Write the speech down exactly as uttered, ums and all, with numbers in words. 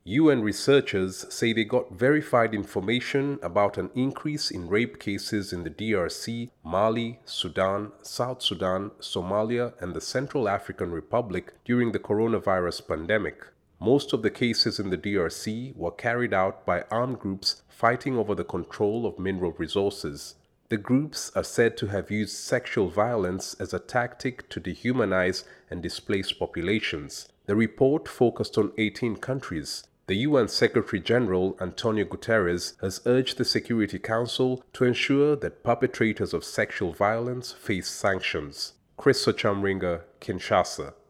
U N researchers say they got verified information about an increase in rape cases in the D R C, Mali, Sudan, South Sudan, Somalia, and the Central African Republic during the coronavirus pandemic. Most of the cases in the D R C were carried out by armed groups fighting over the control of mineral resources. The groups are said to have used sexual violence as a tactic to dehumanize and displace populations. The report focused on eighteen countries. The U N Secretary-General Antonio Guterres has urged the Security Council to ensure that perpetrators of sexual violence face sanctions. Chris Sochamringa, Kinshasa.